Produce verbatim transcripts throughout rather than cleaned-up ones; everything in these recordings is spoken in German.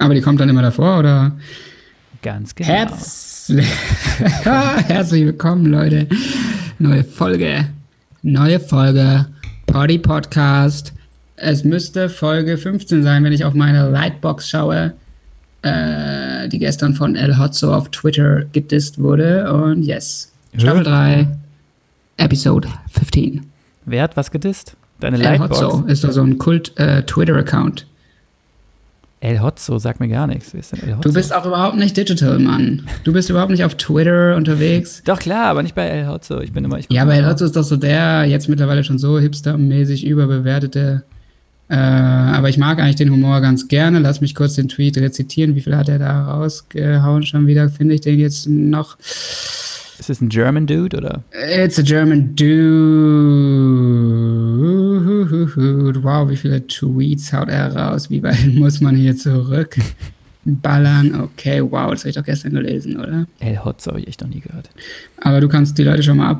Aber die kommt dann immer davor, oder? Ganz genau. Herzlich, Herzlich willkommen, Leute. Neue Folge. Neue Folge. Party Podcast. Es müsste Folge fünfzehn sein, wenn ich auf meine Lightbox schaue, äh, die gestern von El Hotzo auf Twitter gedisst wurde. Und yes. Staffel drei, Episode fünfzehn. Wer hat was gedisst? Deine El Lightbox? Hotzo ist doch so ein Kult-Twitter-Account. El Hotzo sagt mir gar nichts. Wer ist denn El Hotzo? Du bist auch überhaupt nicht digital, Mann. Du bist überhaupt nicht auf Twitter unterwegs. Doch, klar, aber nicht bei El Hotzo. Ich bin immer... Ich ja, aber El Hotzo ist doch so der jetzt mittlerweile schon so hipstermäßig überbewertete. Äh, aber ich mag eigentlich den Humor ganz gerne. Lass mich kurz den Tweet rezitieren. Wie viel hat er da rausgehauen schon wieder? Finde ich den jetzt noch... Ist das ein German Dude, oder? It's a German Dude. Wow, wie viele Tweets haut er raus? Wie weit muss man hier zurück ballern? Okay, wow, das habe ich doch gestern gelesen, oder? El Hotzo habe ich echt noch nie gehört. Aber du kannst die Leute schon mal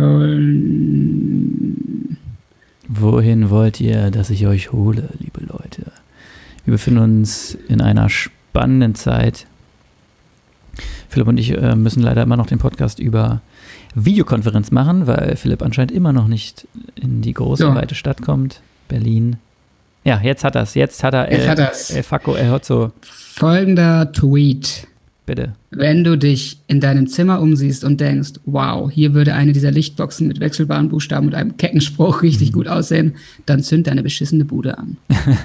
abhören. Wohin wollt ihr, dass ich euch hole, liebe Leute? Wir befinden uns in einer spannenden Zeit. Philipp und ich äh, müssen leider immer noch den Podcast über Videokonferenz machen, weil Philipp anscheinend immer noch nicht in die große, so. weite Stadt kommt. Berlin. Ja, jetzt hat er's. Jetzt hat er Jetzt El, hat er's. El Facco, El Hotzo. Folgender Tweet. Bitte. Wenn du dich in deinem Zimmer umsiehst und denkst, wow, hier würde eine dieser Lichtboxen mit wechselbaren Buchstaben und einem kecken Spruch richtig mhm. gut aussehen, dann zünd deine beschissene Bude an.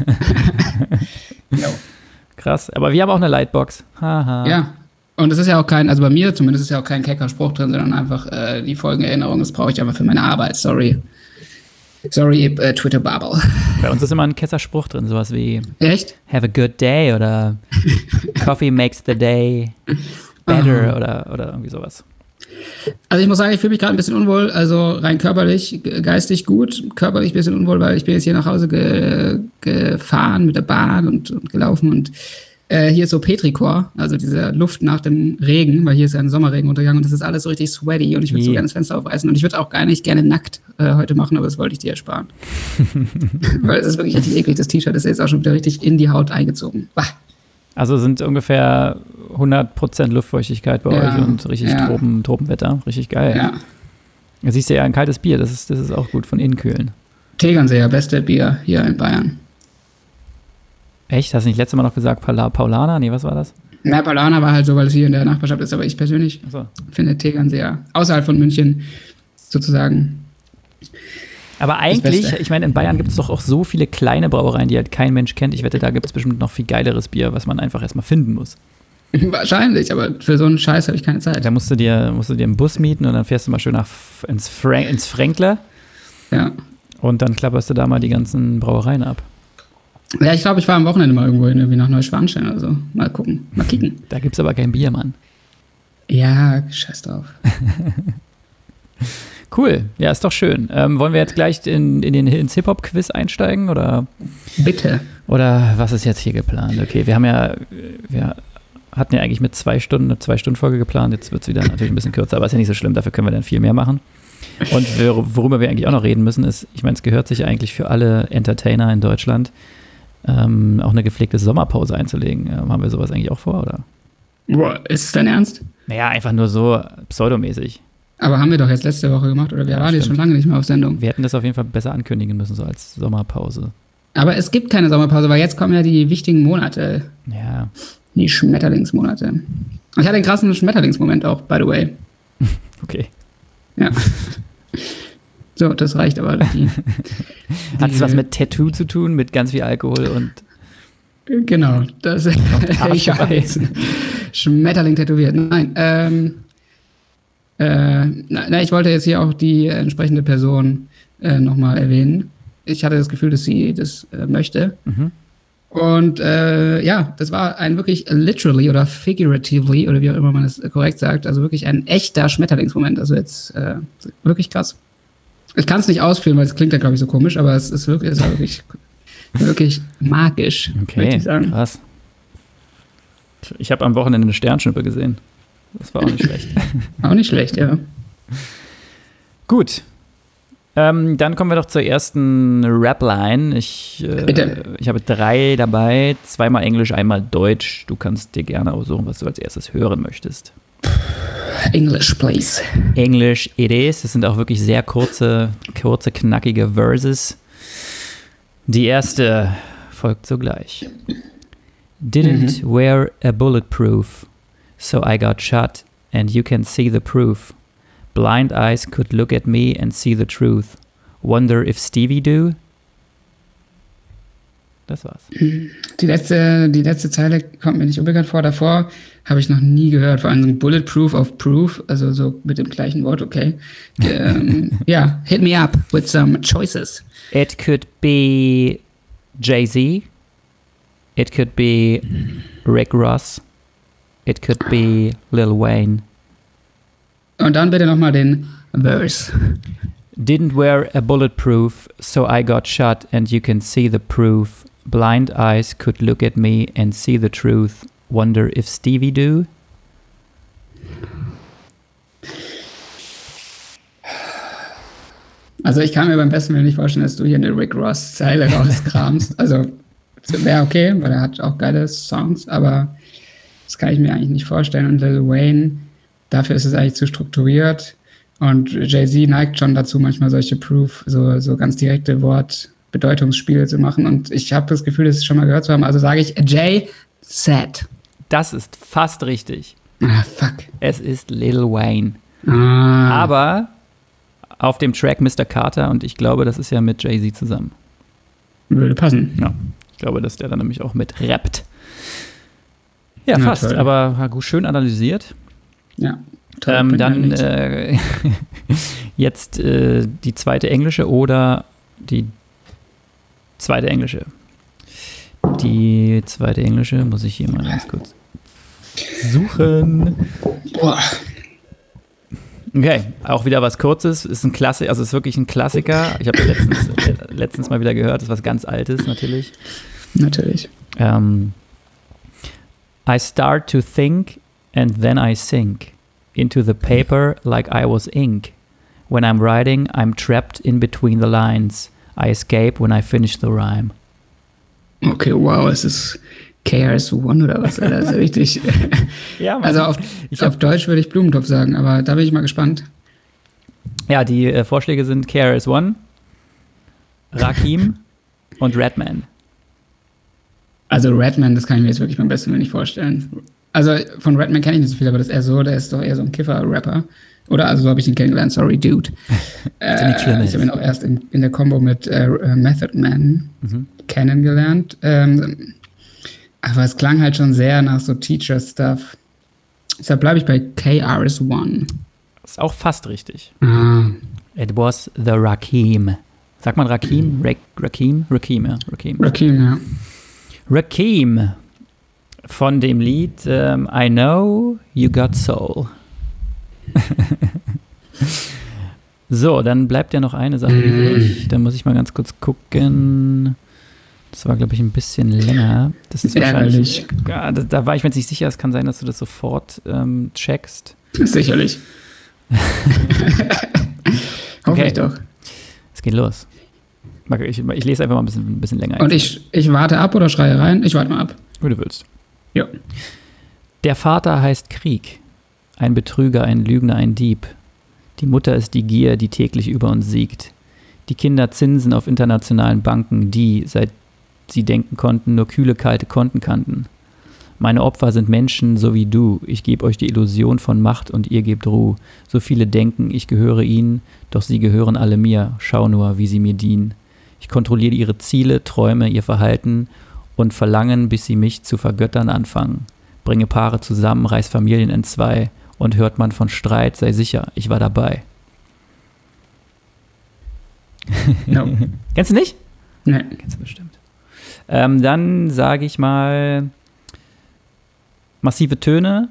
no. Krass, aber wir haben auch eine Lightbox. Haha. Ja. Und es ist ja auch kein, also bei mir zumindest ist ja auch kein kecker Spruch drin, sondern einfach äh, die Folgenerinnerung, das brauche ich einfach für meine Arbeit, sorry. Sorry, äh, Twitter-Bubble. Bei uns ist immer ein Kesserspruch drin, sowas wie Echt? Have a good day oder Coffee makes the day better oder, oder irgendwie sowas. Also ich muss sagen, ich fühle mich gerade ein bisschen unwohl, also rein körperlich, geistig gut, körperlich ein bisschen unwohl, weil ich bin jetzt hier nach Hause ge- gefahren mit der Bahn und, und gelaufen und Äh, hier ist so Petrichor, also diese Luft nach dem Regen, weil hier ist ja ein Sommerregen untergegangen und das ist alles so richtig sweaty und ich würde so gerne das Fenster aufreißen und ich würde auch gar nicht gerne nackt äh, heute machen, aber das wollte ich dir ersparen. Weil es ist wirklich richtig eklig, das T-Shirt ist jetzt auch schon wieder richtig in die Haut eingezogen. Bah. Also sind ungefähr hundert Prozent Luftfeuchtigkeit bei ja, euch und richtig ja. Tropen, Tropenwetter, richtig geil. Ja. Da siehst du ja ein kaltes Bier, das ist, das ist auch gut von innen kühlen. Tegernseer, beste Bier hier in Bayern. Echt? Hast du nicht letztes Mal noch gesagt Paula, Paulaner? Nee, was war das? Na, Paulaner war halt so, weil es hier in der Nachbarschaft ist, aber ich persönlich so. finde Tegernseer außerhalb von München sozusagen. Aber eigentlich, ich meine, in Bayern gibt es doch auch so viele kleine Brauereien, die halt kein Mensch kennt. Ich wette, da gibt es bestimmt noch viel geileres Bier, was man einfach erstmal finden muss. Wahrscheinlich, aber für so einen Scheiß habe ich keine Zeit. Da musst du dir, musst du dir einen Bus mieten und dann fährst du mal schön nach, ins, Frank, ins Fränkler. Ja. Und dann klapperst du da mal die ganzen Brauereien ab. Ja, ich glaube, ich war am Wochenende mal irgendwo hin, irgendwie nach Neuschwanstein oder so. Mal gucken, mal kicken. Da gibt's aber kein Bier, Mann. Ja, scheiß drauf. Cool, ja, ist doch schön. Ähm, wollen wir jetzt gleich in, in den ins Hip-Hop-Quiz einsteigen, oder? Bitte. Oder was ist jetzt hier geplant? Okay, wir haben ja, wir hatten ja eigentlich mit zwei Stunden, eine Zwei-Stunden-Folge geplant. Jetzt wird's wieder natürlich ein bisschen kürzer, aber ist ja nicht so schlimm, dafür können wir dann viel mehr machen. Und worüber wir eigentlich auch noch reden müssen, ist, ich meine, es gehört sich eigentlich für alle Entertainer in Deutschland, Ähm, auch eine gepflegte Sommerpause einzulegen. Ähm, haben wir sowas eigentlich auch vor, oder? Boah, ist es dein Ernst? Naja, einfach nur so pseudomäßig. Aber haben wir doch jetzt letzte Woche gemacht, oder wir Ja, waren jetzt schon lange nicht mehr auf Sendung. Wir hätten das auf jeden Fall besser ankündigen müssen, so als Sommerpause. Aber es gibt keine Sommerpause, weil jetzt kommen ja die wichtigen Monate. Ja. Die Schmetterlingsmonate. Ich hatte einen krassen Schmetterlingsmoment auch, by the way. Okay. Ja. So, das reicht aber. Die, Hat es was mit Tattoo zu tun, mit ganz viel Alkohol und... Genau, das ich weiß. Schmetterling tätowiert. Nein, ähm, äh, na, na, ich wollte jetzt hier auch die entsprechende Person äh, nochmal erwähnen. Ich hatte das Gefühl, dass sie das äh, möchte. Mhm. Und äh, ja, das war ein wirklich literally oder figuratively oder wie auch immer man es korrekt sagt, also wirklich ein echter Schmetterlingsmoment. Also jetzt äh, wirklich krass. Ich kann es nicht ausführen, weil es klingt ja, glaube ich, so komisch, aber es ist wirklich, es war wirklich, wirklich magisch, okay, möchte ich sagen. Krass. Ich habe am Wochenende eine Sternschnuppe gesehen. Das war auch nicht schlecht. Auch nicht schlecht, ja. Gut. Ähm, dann kommen wir doch zur ersten Rap-Line. Ich, äh, ich habe drei dabei, zweimal Englisch, einmal Deutsch. Du kannst dir gerne aussuchen, was du als erstes hören möchtest. English, please. English it is. Das sind auch wirklich sehr kurze, kurze, knackige Verses. Die erste folgt sogleich. Didn't mhm. wear a bulletproof, so I got shot and you can see the proof. Blind eyes could look at me and see the truth. Wonder if Stevie do? Das war's. Die letzte, die letzte Zeile kommt mir nicht unbekannt vor. Davor habe ich noch nie gehört. Vor allem so ein Bulletproof of Proof, also so mit dem gleichen Wort, okay. ähm, ja, hit me up with some choices. It could be Jay-Z. It could be Rick Ross. It could be Lil Wayne. Und dann bitte nochmal den Verse. Didn't wear a bulletproof, so I got shot and you can see the proof. Blind eyes could look at me and see the truth. Wonder if Stevie do? Also ich kann mir beim besten Willen nicht vorstellen, dass du hier eine Rick Ross-Zeile rauskramst. Also wäre okay, weil er hat auch geile Songs, aber das kann ich mir eigentlich nicht vorstellen. Und Lil Wayne, dafür ist es eigentlich zu strukturiert. Und Jay-Z neigt schon dazu, manchmal solche Proof, so, so ganz direkte Wortbedeutungsspiele zu machen. Und ich habe das Gefühl, das schon mal gehört zu haben. Also sage ich Jay-Z. Das ist fast richtig. Ah, fuck. Es ist Lil Wayne. Ah. Aber auf dem Track Mister Carter, und ich glaube, das ist ja mit Jay-Z zusammen. Würde passen. Ja, ich glaube, dass der dann nämlich auch mit rappt. Ja, Na, fast, toll. aber schön analysiert. Ja. Ähm, dann äh, jetzt äh, die zweite englische oder die zweite englische. Die zweite englische muss ich hier mal ganz kurz suchen. Boah. Okay, auch wieder was Kurzes. Ist ein Klassiker, also ist wirklich ein Klassiker. Ich habe letztens, äh, letztens mal wieder gehört, das ist was ganz Altes natürlich. Natürlich. Um, I start to think and then I sink into the paper like I was ink. When I'm writing, I'm trapped in between the lines. I escape when I finish the rhyme. Okay, wow, es ist K R S One oder was? Das ist richtig. Ja, Mann. Also auf, ich auf Deutsch würde ich Blumentopf sagen, aber da bin ich mal gespannt. Ja, die äh, Vorschläge sind K R S One, Rakim und Redman. Also Redman, das kann ich mir jetzt wirklich beim besten Willen nicht vorstellen. Also von Redman kenne ich nicht so viel, aber das ist eher so, der ist doch eher so ein Kiffer-Rapper. Oder also so habe ich ihn kennengelernt, sorry, Dude. äh, ich habe ihn auch erst in, in der Kombo mit äh, Method Man mhm. kennengelernt. Ähm, aber es klang halt schon sehr nach so Teacher-Stuff. Deshalb bleibe ich bei K R S One. Ist auch fast richtig. Ah. It was the Rakim. Sagt man Rakim? Ra- Rakim? Rakim, ja. Rakim. Rakim, ja. Rakim von dem Lied ähm, I Know You Got Soul. So, dann bleibt ja noch eine Sache übrig. Da muss ich mal ganz kurz gucken. Das war, glaube ich, ein bisschen länger. Das ist wahrscheinlich. Ja, da, da war ich mir jetzt nicht sicher. Es kann sein, dass du das sofort ähm, checkst. Sicherlich. Hoffe Okay. ich doch. Es geht los. Ich, ich lese einfach mal ein bisschen, ein bisschen länger. Und ich, ich warte ab oder schreie rein? Ich warte mal ab. Wie du willst. Ja. Der Vater heißt Krieg. Ein Betrüger, ein Lügner, ein Dieb. Die Mutter ist die Gier, die täglich über uns siegt. Die Kinder zinsen auf internationalen Banken, die, seit sie denken konnten, nur kühle, kalte Konten kannten. Meine Opfer sind Menschen, so wie du. Ich gebe euch die Illusion von Macht und ihr gebt Ruhe. So viele denken, ich gehöre ihnen, doch sie gehören alle mir. Schau nur, wie sie mir dienen. Ich kontrolliere ihre Ziele, Träume, ihr Verhalten und Verlangen, bis sie mich zu vergöttern anfangen. Bringe Paare zusammen, reiß Familien entzwei. Und hört man von Streit, sei sicher, ich war dabei. No. Kennst du nicht? Nee. Kennst du bestimmt. Ähm, dann sage ich mal massive Töne,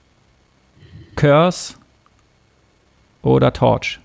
Curse oder Torch.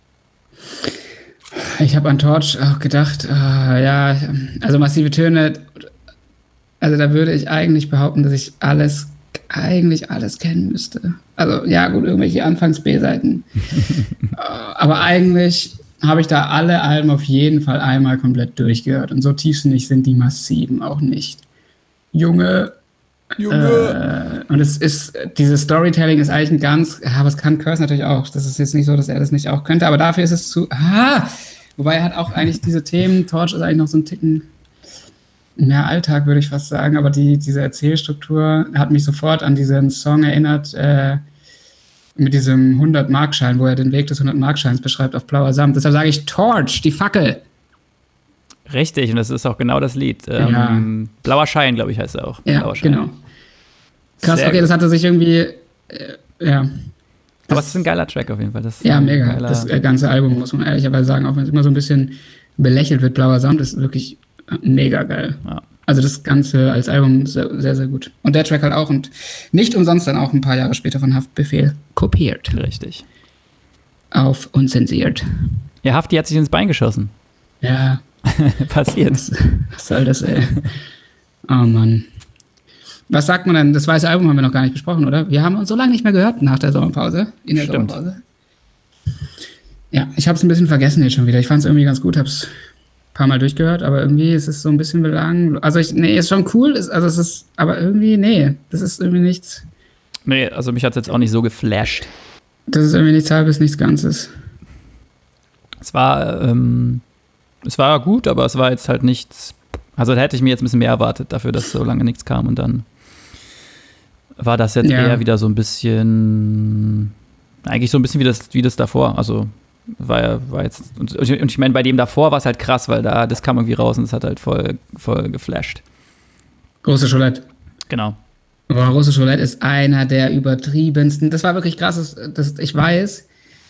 Ich habe an Torch auch gedacht, uh, ja, also massive Töne, also da würde ich eigentlich behaupten, dass ich alles, eigentlich alles kennen müsste. Also ja gut, irgendwelche Anfangs-B-Seiten. uh, aber eigentlich habe ich da alle Alben auf jeden Fall einmal komplett durchgehört. Und so tiefsinnig sind die Massiven auch nicht. Junge. Junge. Äh, und es ist, dieses Storytelling ist eigentlich ein ganz, ja, aber es kann Curse natürlich auch. Das ist jetzt nicht so, dass er das nicht auch könnte, aber dafür ist es zu, ah, wobei er hat auch eigentlich diese Themen, Torch ist eigentlich noch so ein Ticken mehr Alltag, würde ich fast sagen, aber die, diese Erzählstruktur hat mich sofort an diesen Song erinnert, äh, mit diesem hundert-Markschein, wo er den Weg des hundert-Markscheins beschreibt auf blauer Samt. Deshalb sage ich Torch, die Fackel. Richtig, und das ist auch genau das Lied. Ähm, ja. Blauer Schein, glaube ich, heißt er auch. Ja, Blauer Schein. Genau. Krass, Sehr okay, gut. das hatte sich irgendwie, äh, ja. Das, aber es ist ein geiler Track auf jeden Fall. Das ja, mega. Geiler. Das ganze Album, muss man ehrlicherweise sagen, auch wenn es immer so ein bisschen belächelt wird, blauer Samt, ist wirklich mega geil. Ja. Also das Ganze als Album sehr, sehr, sehr gut. Und der Track halt auch und nicht umsonst dann auch ein paar Jahre später von Haftbefehl kopiert. Richtig. Auf unzensiert. Ja, Hafti hat sich ins Bein geschossen. Ja. Passiert. Was, was soll das, ey? Oh Mann. Was sagt man denn? Das weiße Album haben wir noch gar nicht besprochen, oder? Wir haben uns so lange nicht mehr gehört nach der Sommerpause. In der Stimmt. Sommerpause. Ja, ich habe es ein bisschen vergessen jetzt schon wieder. Ich fand es irgendwie ganz gut, habe es ein paar Mal durchgehört, aber irgendwie ist es so ein bisschen belang. Also, ich, nee, ist schon cool, ist, also es ist, aber irgendwie, nee, das ist irgendwie nichts. Nee, also mich hat es jetzt auch nicht so geflasht. Das ist irgendwie nichts Halbes, nichts Ganzes. Es war, ähm, es war gut, aber es war jetzt halt nichts. Also da hätte ich mir jetzt ein bisschen mehr erwartet, dafür, dass so lange nichts kam. Und dann war das jetzt Ja. eher wieder so ein bisschen, eigentlich so ein bisschen wie das, wie das davor. Also war ja, war jetzt, und, und ich meine, bei dem davor war es halt krass, weil da, das kam irgendwie raus und es hat halt voll, voll geflasht. Große Scholette. Genau. Boah, Russisch Roulette ist einer der übertriebensten. Das war wirklich krass, das, das, ich weiß.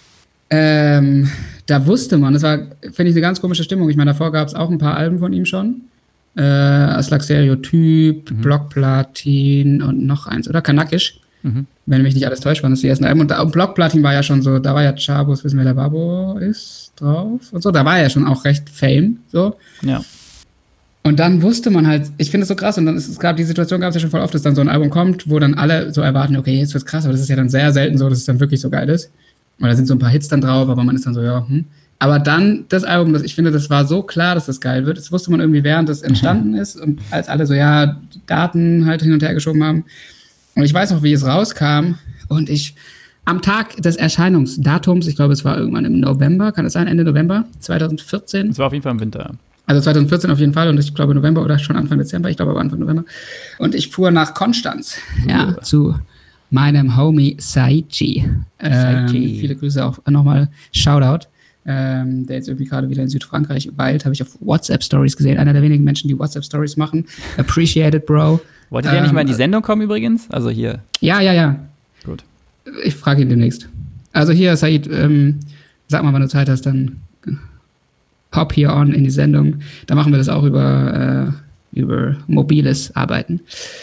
Ähm, da wusste man, das war, finde ich, eine ganz komische Stimmung. Ich meine, davor gab es auch ein paar Alben von ihm schon. Äh, Aslak Stereotyp, mhm. Blockplatin und noch eins, oder? Kanakisch. Mhm. Wenn mich nicht alles täuscht, waren das die ersten Alben. Und, da, und Blockplatin war ja schon so, da war ja Chabos, wissen wir, der Babo ist drauf und so. Da war ja schon auch recht Fame, so. Ja. Und dann wusste man halt, ich finde es so krass, und dann ist es gab die Situation gab es ja schon voll oft, dass dann so ein Album kommt, wo dann alle so erwarten, okay, jetzt wird's krass, aber das ist ja dann sehr selten so, dass es dann wirklich so geil ist. Und da sind so ein paar Hits dann drauf, aber man ist dann so, ja, hm. Aber dann das Album, das, ich finde, das war so klar, dass das geil wird. Das wusste man irgendwie, während das entstanden ist und als alle so, ja, Daten halt hin und her geschoben haben. Und ich weiß noch, wie es rauskam und ich am Tag des Erscheinungsdatums, ich glaube, es war irgendwann im November, kann es sein, Ende November zwanzig vierzehn? Es war auf jeden Fall im Winter. Also zwanzig vierzehn auf jeden Fall und ich glaube November oder schon Anfang Dezember, ich glaube aber Anfang November. Und ich fuhr nach Konstanz, uh. ja, zu meinem Homie Saichi. Ähm, viele Grüße auch nochmal, Shoutout, ähm, der jetzt irgendwie gerade wieder in Südfrankreich weilt, habe ich auf WhatsApp-Stories gesehen, einer der wenigen Menschen, die WhatsApp-Stories machen. Appreciated, Bro. Wolltet ihr ähm, nicht mal in die Sendung kommen übrigens? Also hier. Ja, ja, ja. Gut. Ich frage ihn demnächst. Also hier, Said, ähm, sag mal, wann du Zeit hast, dann hop hier on in die Sendung. Da machen wir das auch über, äh, über mobiles Arbeiten.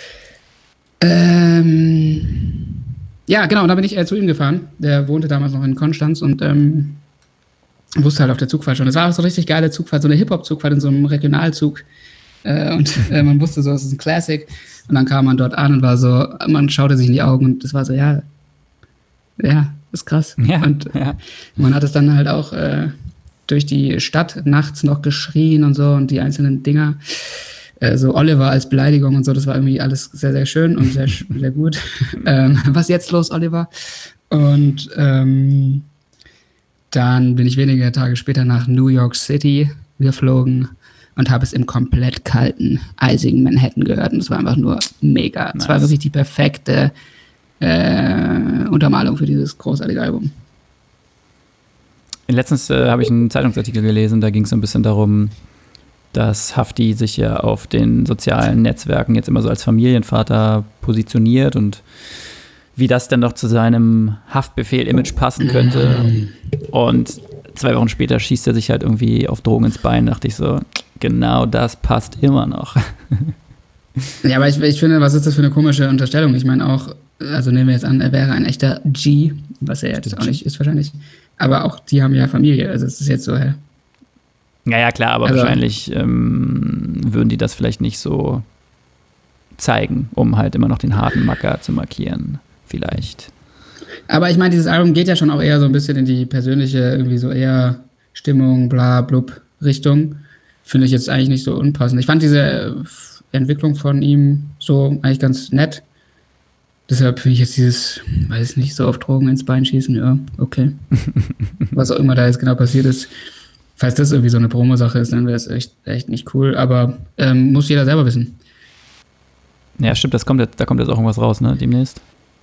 Ähm, ja, genau, und da bin ich äh, zu ihm gefahren. Der wohnte damals noch in Konstanz und ähm, wusste halt auf der Zugfahrt schon. Das war auch so eine richtig geile Zugfahrt, so eine Hip-Hop-Zugfahrt in so einem Regionalzug. Äh, und äh, man wusste so, es ist ein Classic. Und dann kam man dort an und war so, man schaute sich in die Augen und das war so, ja, ja, ist krass. Ja, und ja. Man hat es dann halt auch äh, durch die Stadt nachts noch geschrien und so und die einzelnen Dinger. Äh, so Oliver als Beleidigung und so, das war irgendwie alles sehr, sehr schön und sehr, sehr gut. ähm, was jetzt los, Oliver? Und ähm, dann bin ich wenige Tage später nach New York City geflogen und habe es im komplett kalten, eisigen Manhattan gehört. Und es war einfach nur mega. Es nice. war wirklich die perfekte äh, Untermalung für dieses großartige Album. Letztens äh, habe ich einen Zeitungsartikel gelesen, da ging es so ein bisschen darum, dass Hafti sich ja auf den sozialen Netzwerken jetzt immer so als Familienvater positioniert und wie das denn doch zu seinem Haftbefehl-Image passen könnte. Und zwei Wochen später schießt er sich halt irgendwie auf Drogen ins Bein. Da dachte ich so, genau das passt immer noch. Ja, aber ich, ich finde, was ist das für eine komische Unterstellung? Ich meine auch, also nehmen wir jetzt an, er wäre ein echter G, was er jetzt Stimmt. auch nicht ist wahrscheinlich. Aber auch die haben ja Familie, also es ist jetzt so, hä? Ja, ja, klar, aber also, wahrscheinlich ähm, würden die das vielleicht nicht so zeigen, um halt immer noch den harten Macker zu markieren, vielleicht. Aber ich meine, dieses Album geht ja schon auch eher so ein bisschen in die persönliche, irgendwie so eher Stimmung, bla, blub, Richtung, finde ich jetzt eigentlich nicht so unpassend. Ich fand diese Entwicklung von ihm so eigentlich ganz nett. Deshalb finde ich jetzt dieses, weiß nicht, so auf Drogen ins Bein schießen, ja, okay. Was auch immer da jetzt genau passiert ist. Falls das irgendwie so eine Promo-Sache ist, dann wäre es echt, echt nicht cool. Aber ähm, muss jeder selber wissen. Ja, stimmt, das kommt jetzt, da kommt jetzt auch irgendwas raus, ne, demnächst.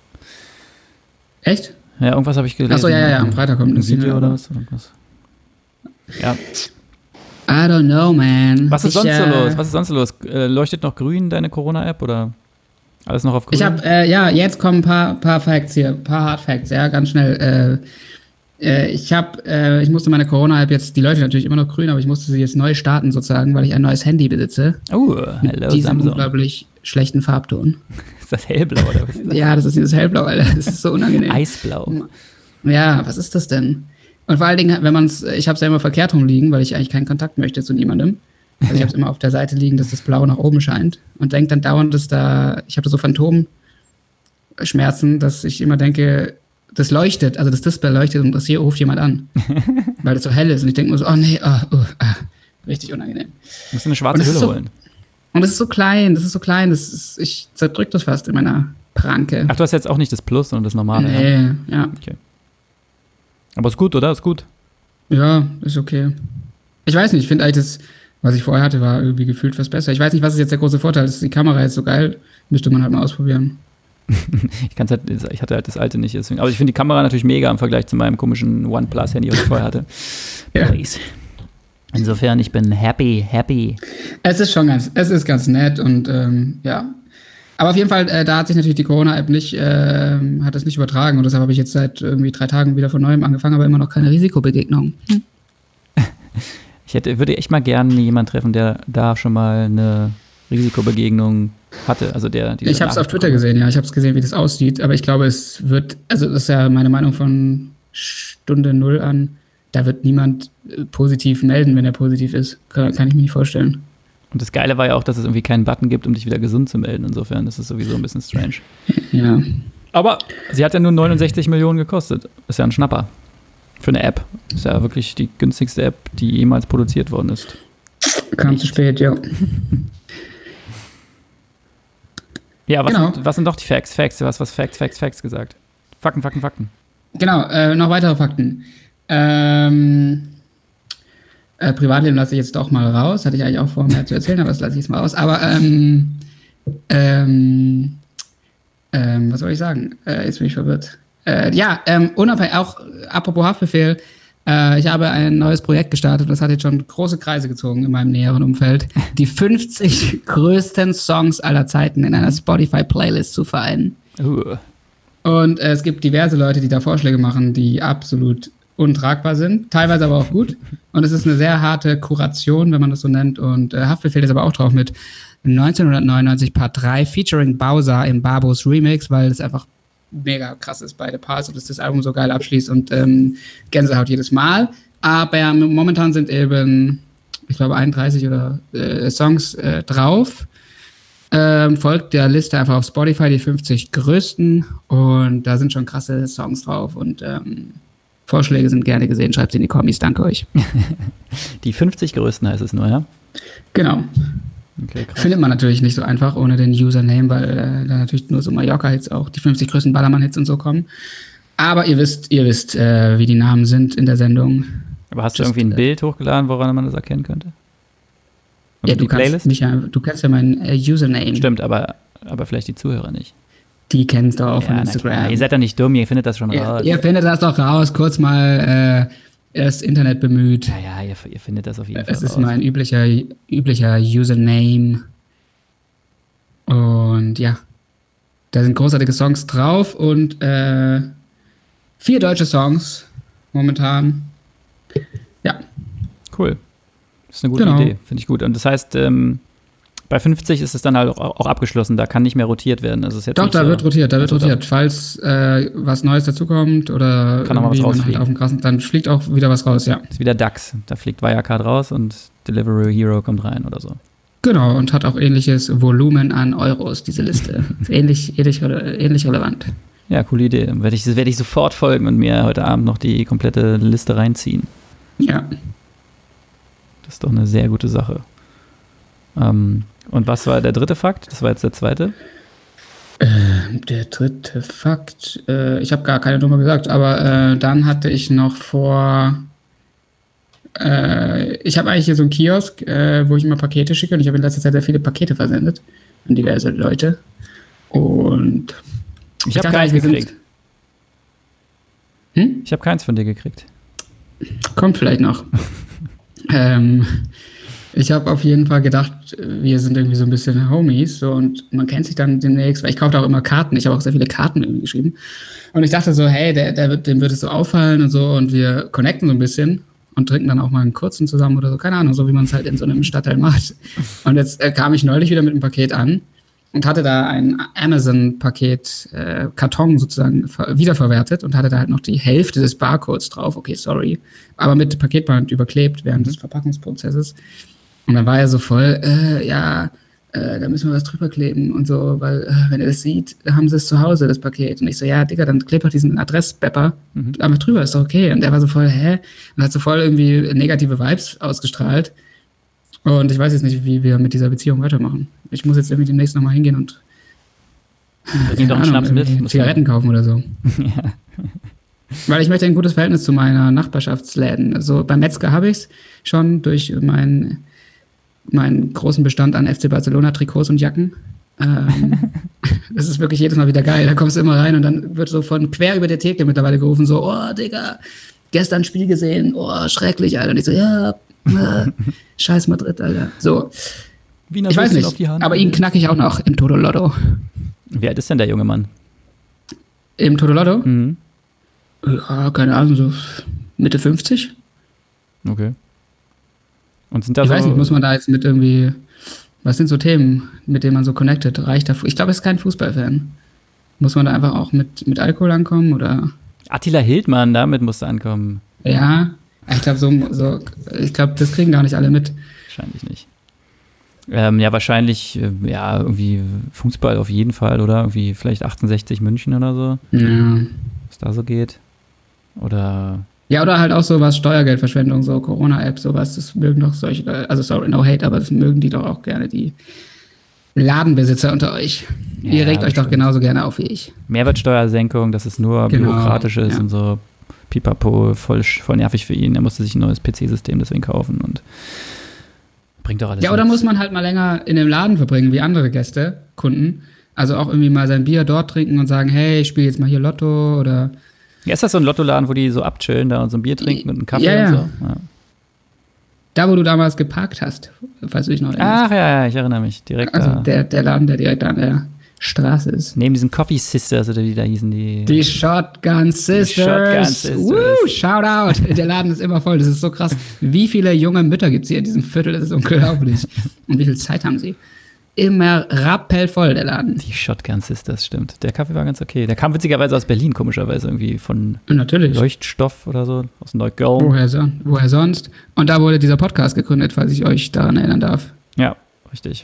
Echt? Ja, irgendwas habe ich gelesen. Achso, ja, ja, ja, am Freitag kommt ein Video oder was? Irgendwas. Ja. I don't know, man. Was ist ich, sonst so äh, los? Was ist sonst so los? Äh, leuchtet noch grün deine Corona-App oder alles noch auf grün? Ich habe, äh, ja, jetzt kommen ein paar, paar Facts hier, ein paar Hard Facts, ja, ganz schnell. Äh, äh, ich habe, äh, ich musste meine Corona-App jetzt, die leuchtet natürlich immer noch grün, aber ich musste sie jetzt neu starten sozusagen, weil ich ein neues Handy besitze. Oh, mit hello diesem Samsung. unglaublich schlechten Farbton. Ist das hellblau oder was ist das? Ja, das ist dieses hellblau, Alter. Das ist so unangenehm. Eisblau. Ja, was ist das denn? Und vor allen Dingen, wenn man es, ich habe es ja immer verkehrt rumliegen, weil ich eigentlich keinen Kontakt möchte zu niemandem. Also ich habe es immer auf der Seite liegen, dass das Blau nach oben scheint und denke dann dauernd, dass da, ich habe da so Phantomschmerzen, dass ich immer denke, das leuchtet, also das Display leuchtet und das hier ruft jemand an, weil das so hell ist und ich denke nur so, oh nee, oh, oh, ah, richtig unangenehm. Du musst eine schwarze Hülle so, holen. Und das ist so klein, das ist so klein, das ist, ich zerdrück das fast in meiner Pranke. Ach, du hast jetzt auch nicht das Plus, sondern das normale. Nee, ja. ja. Okay. Aber ist gut, oder? Ist gut. Ja, ist okay. Ich weiß nicht, ich finde eigentlich das, was ich vorher hatte, war irgendwie gefühlt was besser. Ich weiß nicht, was ist jetzt der große Vorteil? Ist die Kamera jetzt so geil? Müsste man halt mal ausprobieren. ich kann's halt, ich hatte halt das alte nicht, deswegen. Aber ich finde die Kamera natürlich mega im Vergleich zu meinem komischen OnePlus-Handy, was ich vorher hatte. Ja. Please. Insofern, ich bin happy, happy. Es ist schon ganz, es ist ganz nett und ähm, ja. Aber auf jeden Fall, äh, da hat sich natürlich die Corona-App nicht, äh, hat das nicht übertragen und deshalb habe ich jetzt seit irgendwie drei Tagen wieder von neuem angefangen, aber immer noch keine Risikobegegnung. Hm. Ich hätte, würde echt mal gerne jemanden treffen, der da schon mal eine Risikobegegnung hatte. Also der, ich habe es auf Twitter gesehen, ja. Ich habe es gesehen, wie das aussieht. Aber ich glaube, es wird, also das ist ja meine Meinung von Stunde Null an, da wird niemand positiv melden, wenn er positiv ist. Kann, kann ich mir nicht vorstellen. Und das Geile war ja auch, dass es irgendwie keinen Button gibt, um dich wieder gesund zu melden. Insofern ist es sowieso ein bisschen strange. Ja. Aber sie hat ja nur neunundsechzig Millionen gekostet. Ist ja ein Schnapper. Für eine App. Ist ja wirklich die günstigste App, die jemals produziert worden ist. Kam zu spät, ja. Ja, was, genau. sind, was sind doch die Facts? Facts, du hast was Facts, Facts, Facts gesagt. Fakten, Fakten, Fakten. Genau, äh, noch weitere Fakten. Ähm, äh, Privatleben lasse ich jetzt doch mal raus. Hatte ich eigentlich auch vor, mehr zu erzählen, aber das lasse ich jetzt mal raus. Aber, ähm, ähm, ähm, was soll ich sagen? Äh, jetzt bin ich verwirrt. Äh, ja, ähm, unabhängig, auch äh, apropos Haftbefehl, äh, ich habe ein neues Projekt gestartet und das hat jetzt schon große Kreise gezogen in meinem näheren Umfeld, die fünfzig größten Songs aller Zeiten in einer Spotify-Playlist zu vereinen. Uh. Und äh, es gibt diverse Leute, die da Vorschläge machen, die absolut untragbar sind, teilweise aber auch gut. Und es ist eine sehr harte Kuration, wenn man das so nennt. Und äh, Haftbefehl ist aber auch drauf mit neunzehnhundertneunundneunzig Part drei featuring Bowser im Babos Remix, weil es einfach mega krass ist, beide Parts und dass das Album so geil abschließt und ähm, Gänsehaut jedes Mal. Aber momentan sind eben, ich glaube, einunddreißig oder äh, Songs äh, drauf. Ähm, folgt der Liste einfach auf Spotify, die fünfzig größten. Und da sind schon krasse Songs drauf. Und ähm, Vorschläge sind gerne gesehen. Schreibt sie in die Kommis. Danke euch. Die fünfzig größten heißt es nur, ja? Genau. Okay, krass. Findet man natürlich nicht so einfach ohne den Username, weil äh, da natürlich nur so Mallorca-Hits auch, die fünfzig größten Ballermann-Hits und so kommen. Aber ihr wisst, ihr wisst, äh, wie die Namen sind in der Sendung. Aber hast Just, du irgendwie ein äh, Bild hochgeladen, woran man das erkennen könnte? Ja, Und du die kannst, Playlist? mich ja, du kennst ja meinen äh, Username. Stimmt, aber, aber vielleicht die Zuhörer nicht. Die kennst du auch Ja, von na Instagram. klar. Ihr seid doch nicht dumm, ihr findet das schon Ihr, raus. ihr findet das doch raus, kurz mal äh, das Internet bemüht. Ja, ja, ihr, ihr findet das auf jeden Fall Es ist raus. mein üblicher, üblicher Username. Und ja, da sind großartige Songs drauf und äh, vier deutsche Songs momentan. Ja. Cool. Das ist eine gute Genau. Idee, finde ich gut. Und das heißt, ähm, bei fünfzig ist es dann halt auch, auch abgeschlossen, da kann nicht mehr rotiert werden. Also ist jetzt Doch, nicht da so, wird rotiert, da wird also rotiert. Falls äh, was Neues dazukommt oder Kann auch mal was irgendwie man rausfliegen. halt auf dem krassen, dann fliegt auch wieder was raus, ja. Ist wieder DAX. Da fliegt Wirecard raus und Delivery Hero kommt rein oder so. Genau, und hat auch ähnliches Volumen an Euros, diese Liste. ähnlich, ähnlich, ähnlich relevant. Ja, coole Idee. Werde ich, werde ich sofort folgen und mir heute Abend noch die komplette Liste reinziehen. Ja. Das ist doch eine sehr gute Sache. Ähm, und was war der dritte Fakt? Das war jetzt der zweite. Äh, der dritte Fakt, äh, ich habe gar keine Nummer gesagt, aber äh, dann hatte ich noch vor, äh, ich habe eigentlich hier so einen Kiosk, äh, wo ich immer Pakete schicke und ich habe in letzter Zeit sehr viele Pakete versendet an diverse Leute und ich, ich habe keins gekriegt. Hm? Ich habe keins von dir gekriegt. Kommt vielleicht noch. ähm, ich habe auf jeden Fall gedacht, wir sind irgendwie so ein bisschen Homies so, und man kennt sich dann demnächst, weil ich kaufe auch immer Karten. Ich habe auch sehr viele Karten irgendwie geschrieben. Und ich dachte so, hey, der, der wird, dem wird es so auffallen und so und wir connecten so ein bisschen und trinken dann auch mal einen kurzen zusammen oder so. Keine Ahnung, so wie man es halt in so einem Stadtteil macht. Und jetzt äh, kam ich neulich wieder mit einem Paket an und hatte da ein Amazon-Paket, äh, Karton sozusagen ver- wiederverwertet und hatte da halt noch die Hälfte des Barcodes drauf. Okay, sorry. Aber mit Paketband überklebt während des Verpackungsprozesses. Und dann war er so voll, äh, ja, äh, da müssen wir was drüber kleben und so, weil, äh, wenn er das sieht, haben sie es zu Hause, das Paket. Und ich so, ja, Digga, dann kleb doch diesen Adressbepper mhm. einfach drüber, ist doch okay. Und er war so voll, hä? Und hat so voll irgendwie negative Vibes ausgestrahlt. Und ich weiß jetzt nicht, wie wir mit dieser Beziehung weitermachen. Ich muss jetzt irgendwie demnächst nochmal hingehen und äh, doch einen Schnaps mit. Zigaretten kaufen oder so. Ja. Weil ich möchte ein gutes Verhältnis zu meiner Nachbarschaftsläden. Also beim Metzger habe ich es schon durch meinen meinen großen Bestand an F C Barcelona-Trikots und Jacken. Ähm, das ist wirklich jedes Mal wieder geil. Da kommst du immer rein und dann wird so von quer über der Theke mittlerweile gerufen, so, oh, Digga, gestern Spiel gesehen, oh, schrecklich, Alter. Und ich so, ja, äh, scheiß Madrid, Alter. So, Wiener ich weiß nicht, auf die Hand, aber ihn knacke ich auch noch im Toto Lotto. Wie alt ist denn der junge Mann? Im Toto Lotto? Mhm. Ja, keine Ahnung, so Mitte fünfzig. Okay. Und sind da ich so, weiß nicht, muss man da jetzt mit irgendwie, was sind so Themen, mit denen man so connected? Reicht da, ich glaube, er ist kein Fußballfan. Muss man da einfach auch mit, mit Alkohol ankommen, oder? Attila Hildmann, damit musst du ankommen. Ja, ich glaube, so, so, ich glaube, das kriegen gar nicht alle mit. Wahrscheinlich nicht. Ähm, ja, wahrscheinlich, äh, ja, irgendwie Fußball auf jeden Fall, oder? Irgendwie vielleicht achtundsechzig München oder so. Ja. Was da so geht. Oder... Ja, oder halt auch sowas, Steuergeldverschwendung, so Corona-App, sowas, das mögen doch solche, also sorry, no hate, aber das mögen die doch auch gerne, die Ladenbesitzer unter euch. Ja, Ihr regt euch doch genauso gerne auf wie ich. Mehrwertsteuersenkung, dass es nur genau, bürokratisch ist ja. Und so pipapo, voll, voll nervig für ihn. Er musste sich ein neues P C-System deswegen kaufen und bringt doch alles Ja, oder nichts. Muss man halt mal länger in dem Laden verbringen, wie andere Gäste, Kunden. Also auch irgendwie mal sein Bier dort trinken und sagen, hey, ich spiele jetzt mal hier Lotto oder... Ja, ist das so ein Lottoladen, wo die so abchillen da und so ein Bier trinken und einen Kaffee ja, ja. und so? Ja. Da, wo du damals geparkt hast, falls du dich noch erinnerst. Ach ja, ja, ich erinnere mich. Direkt also da. Der, der Laden, der direkt an der Straße ist. Neben diesen Coffee Sisters oder wie da hießen die. Die Shotgun Sisters. Die Shotgun Sisters. Woo, shout out. Der Laden ist immer voll. Das ist so krass. Wie viele junge Mütter gibt es hier in diesem Viertel? Das ist unglaublich. Und wie viel Zeit haben sie? Immer rappelvoll, der Laden. Die Shotgun Sisters, stimmt. Der Kaffee war ganz okay. Der kam witzigerweise aus Berlin, komischerweise irgendwie von Natürlich. Leuchtstoff oder so, aus Neukölln. Woher, so, woher sonst? Und da wurde dieser Podcast gegründet, falls ich euch daran erinnern darf. Ja, richtig.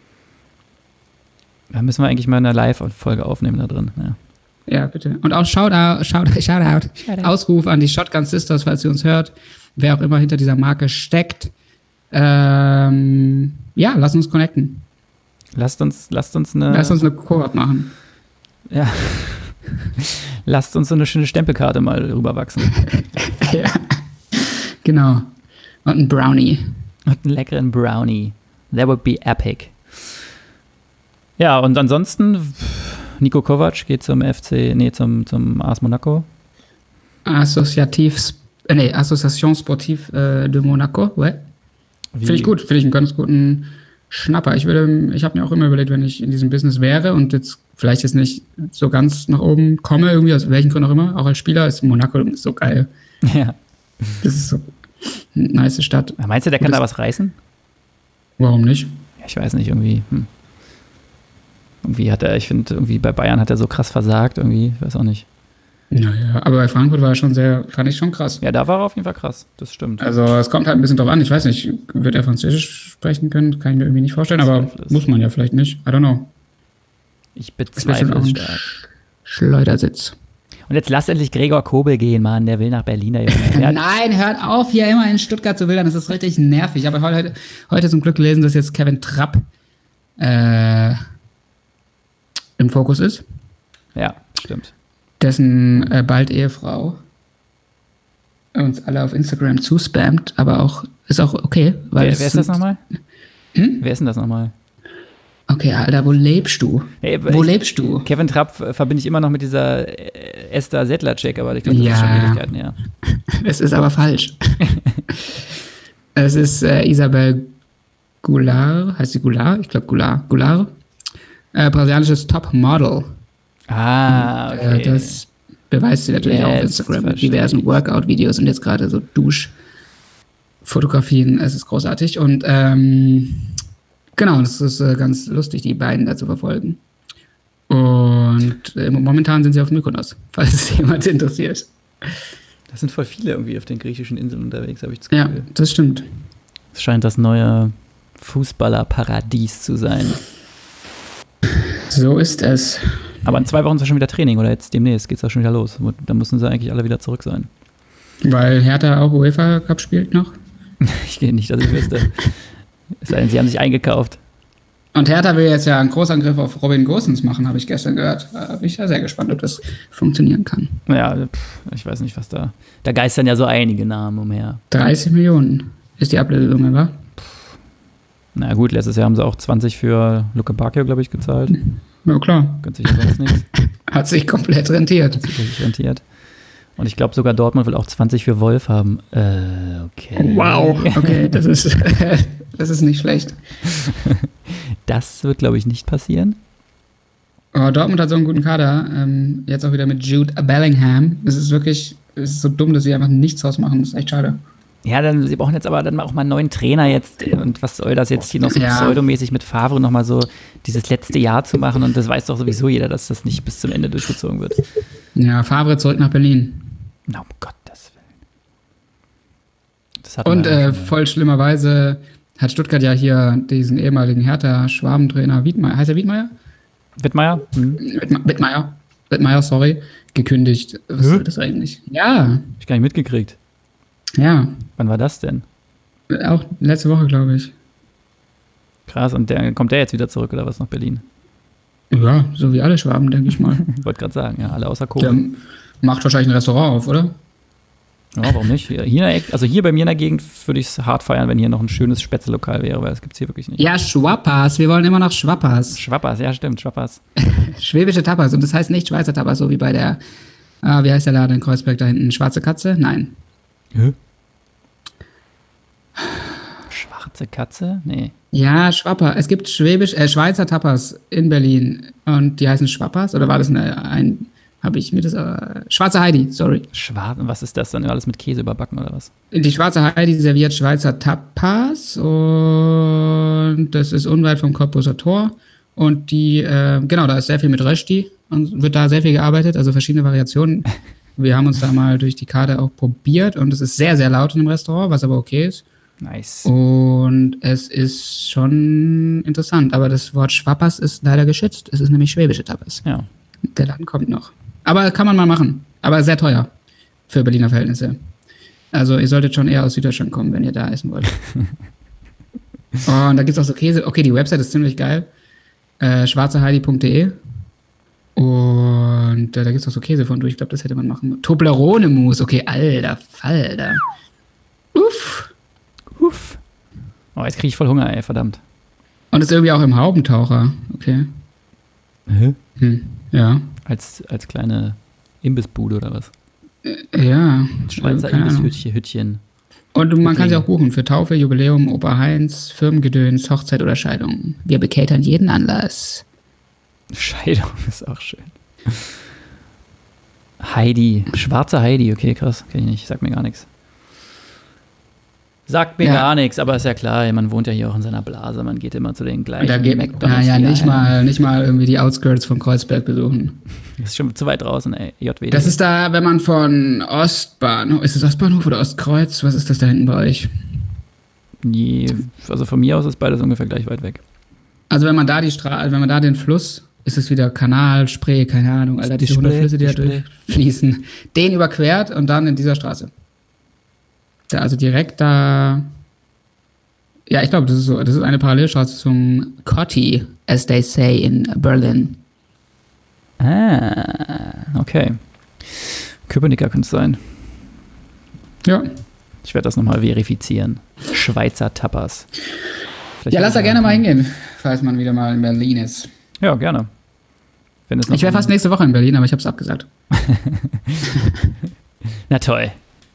Da müssen wir eigentlich mal eine Live-Folge aufnehmen da drin. Ja, ja bitte. Und auch Shoutout, Shoutout, Shoutout, Shoutout. Ausruf an die Shotgun Sisters, falls ihr uns hört. Wer auch immer hinter dieser Marke steckt. Ähm, ja, lasst uns connecten. Lasst uns, lasst uns eine. Lasst uns eine Koop machen. Ja. Lasst uns so eine schöne Stempelkarte mal rüberwachsen. Ja. Genau. Und ein Brownie. Und einen leckeren Brownie. That would be epic. Ja, und ansonsten, Niko Kovac geht zum F C, nee, zum, zum A S Monaco. Associativ, äh, nee, Association Sportive äh, de Monaco, ouais. Finde ich gut, finde ich einen ganz guten Schnapper. Ich würde, ich habe mir auch immer überlegt, wenn ich in diesem Business wäre und jetzt vielleicht jetzt nicht so ganz nach oben komme, irgendwie, aus welchen Gründen auch immer, auch als Spieler, ist Monaco so geil. Ja. Das ist so eine nice Stadt. Meinst du, der kann da was reißen? Warum nicht? Ja, ich weiß nicht, irgendwie. Hm. Irgendwie hat er, ich finde, irgendwie bei Bayern hat er so krass versagt, irgendwie, ich weiß auch nicht. Naja, aber bei Frankfurt war er schon sehr, fand ich schon krass. Ja, da war er auf jeden Fall krass, das stimmt. Also es kommt halt ein bisschen drauf an, ich weiß nicht, wird er Französisch sprechen können, kann ich mir irgendwie nicht vorstellen, aber muss man ja vielleicht nicht, I don't know. Ich bezweifle es stark. Sch- Schleudersitz. Und jetzt lass endlich Gregor Kobel gehen, Mann. Der will nach Berlin. Der Junge. Nein, hört auf, hier immer in Stuttgart zu wildern. Das ist richtig nervig. Ich habe heute, heute zum Glück gelesen, dass jetzt Kevin Trapp äh, im Fokus ist. Ja, stimmt. Dessen äh, bald Ehefrau uns alle auf Instagram zuspammt, aber auch ist auch okay. Weil wer, wer ist das nochmal? Hm? Wer ist denn das nochmal? Okay, Alter, wo lebst du? Hey, wo ich, lebst du? Kevin Trapp verbinde ich immer noch mit dieser Esther Sedlacek, aber ich glaube, das ja. ist schon Ewigkeiten, ja. Es ist aber falsch. Es ist äh, Isabel Goulart, heißt sie Goulart? Ich glaube Goulart. Goulart. Äh, brasilianisches Topmodel. Ah, okay. Und, äh, das beweist sie natürlich Jetzt auch auf Instagram mit verstehe diversen ich. Workout-Videos und jetzt gerade so Duschfotografien. Es ist großartig. Und ähm, genau, das ist äh, ganz lustig, die beiden da zu verfolgen. Und äh, momentan sind sie auf Mykonos, falls es jemand interessiert. Das sind voll viele irgendwie auf den griechischen Inseln unterwegs, habe ich das Ja, Gefühl. das stimmt. Es scheint das neue Fußballerparadies zu sein. So ist es. Aber in zwei Wochen ist ja schon wieder Training oder jetzt demnächst geht es auch schon wieder los. Da müssen sie eigentlich alle wieder zurück sein. Weil Hertha auch UEFA Cup spielt noch. Ich gehe nicht, dass ich wüsste. Es sei denn, sie haben sich eingekauft. Und Hertha will jetzt ja einen Großangriff auf Robin Gosens machen, habe ich gestern gehört. Da bin ich ja sehr gespannt, ob das funktionieren kann. Ja, pff, ich weiß nicht, was da... Da geistern ja so einige Namen umher. dreißig Millionen ist die Ablösesumme, wa? Na gut, letztes Jahr haben sie auch zwanzig für Luke Bacchio, glaube ich, gezahlt. Ja, klar. Gönnt sich ja sonst nichts. Hat sich komplett rentiert. Hat sich richtig rentiert. Und ich glaube sogar Dortmund will auch zwanzig für Wolf haben. Äh, okay. Wow, okay, das ist, das ist nicht schlecht. Das wird, glaube ich, nicht passieren. Oh, Dortmund hat so einen guten Kader. Ähm, jetzt auch wieder mit Jude Bellingham. Es ist wirklich, es ist so dumm, dass sie einfach nichts draus machen. Das ist echt schade. Ja, dann, sie brauchen jetzt aber dann auch mal einen neuen Trainer jetzt. Und was soll das jetzt hier noch so Ja. pseudomäßig mit Favre nochmal so dieses letzte Jahr zu machen? Und das weiß doch sowieso jeder, dass das nicht bis zum Ende durchgezogen wird. Ja, Favre zurück nach Berlin. Na, um Gottes Willen. Das hatten Und wir ja äh, schon. voll schlimmerweise hat Stuttgart ja hier diesen ehemaligen Hertha-Schwabentrainer Wiedmeier, heißt er Wiedmeier? Wittmeier? Hm. Wittme- Wittmeier, Wittmeier, sorry, gekündigt. Was Hä? soll das eigentlich? Ja, Hab ich gar nicht mitgekriegt. ja, Wann war das denn? auch letzte Woche, glaube ich. Krass, und der, kommt der jetzt wieder zurück oder was nach Berlin? Ja, so wie alle Schwaben, denke ich mal. Ich wollte gerade sagen, ja, alle außer Der Kohle. macht wahrscheinlich ein Restaurant auf, oder? Ja, warum nicht? Hier, in der Eck- also hier bei mir in der Gegend würde ich es hart feiern, wenn hier noch ein schönes Spätzle-Lokal wäre, weil das gibt es hier wirklich nicht. Ja, Schwappas, wir wollen immer noch Schwappas. Schwappers, ja stimmt, Schwappers. Schwäbische Tapas und das heißt nicht Schweizer Tapas, so wie bei der, ah, wie heißt der Laden in Kreuzberg da hinten? Schwarze Katze? Nein. Hä? Schwarze Katze? Nee. Ja, Schwapper. Es gibt Schwäbisch, äh, Schweizer Tapas in Berlin und die heißen Schwappas oder war das eine, ein, habe ich mir das, äh, Schwarze Heidi, sorry. Schwarz, was ist das dann? Alles mit Käse überbacken oder was? Die Schwarze Heidi serviert Schweizer Tapas und das ist unweit vom Cottbuser Tor und die, äh, genau, da ist sehr viel mit Rösti und wird da sehr viel gearbeitet, also verschiedene Variationen. Wir haben uns da mal durch die Karte auch probiert und es ist sehr, sehr laut in dem Restaurant, was aber okay ist. Nice. Und es ist schon interessant, aber das Wort Schwappas ist leider geschützt. Es ist nämlich schwäbische Tapas. Ja. Der Laden kommt noch. Aber kann man mal machen. Aber sehr teuer für Berliner Verhältnisse. Also ihr solltet schon eher aus Süddeutschland kommen, wenn ihr da essen wollt. Und da gibt es auch so Käse. Okay, die Website ist ziemlich geil. Äh, schwarzeheidi punkt de Und äh, da gibt es auch so Käse von durch. Ich glaube, das hätte man machen. Toblerone-Mousse. Okay, alter Falter. Uff. Uff. Oh, jetzt kriege ich voll Hunger, ey, verdammt. Und ist irgendwie auch im Haubentaucher. Okay. Hä? Hm. Ja. Als, als kleine Imbissbude oder was? Ja. Schweizer Keine Ahnung. Imbisshütchen. Hütchen. Und man kann sie Hütling. auch buchen für Taufe, Jubiläum, Opa Heinz, Firmengedöns, Hochzeit oder Scheidung. Wir bekatern jeden Anlass. Scheidung ist auch schön. Heidi. Schwarze Heidi. Okay, krass. Kenn ich nicht. Sagt mir gar nichts. Sagt mir Ja. gar nichts, aber ist ja klar, man wohnt ja hier auch in seiner Blase, man geht immer zu den gleichen Da geht McDonald's. naja, nicht Filialen. mal, nicht mal irgendwie die Outskirts von Kreuzberg besuchen. Das ist schon zu weit draußen, ey. J W D. Das ist da, wenn man von Ostbahnhof, ist es Ostbahnhof oder Ostkreuz? Was ist das da hinten bei euch? Je, also von mir aus ist beides ungefähr gleich weit weg. Also wenn man da die Straße, wenn man da den Fluss, ist es wieder Kanal, Spree, keine Ahnung, Alter, diese hundert Flüsse, die da durchfließen. Den überquert und dann in dieser Straße. Da, also direkt da. Ja, ich glaube, das ist so, das ist eine Parallelstraße zum Kotti, as they say in Berlin. Ah, okay. Köpenicker könnte es sein. Ja. Ich werde das nochmal verifizieren. Schweizer Tapas. Vielleicht ja, lass da gerne mal hingehen, falls man wieder mal in Berlin ist. Ja, gerne. Wenn es noch ich wäre fast nächste Woche in Berlin, aber ich habe es abgesagt. Na toll.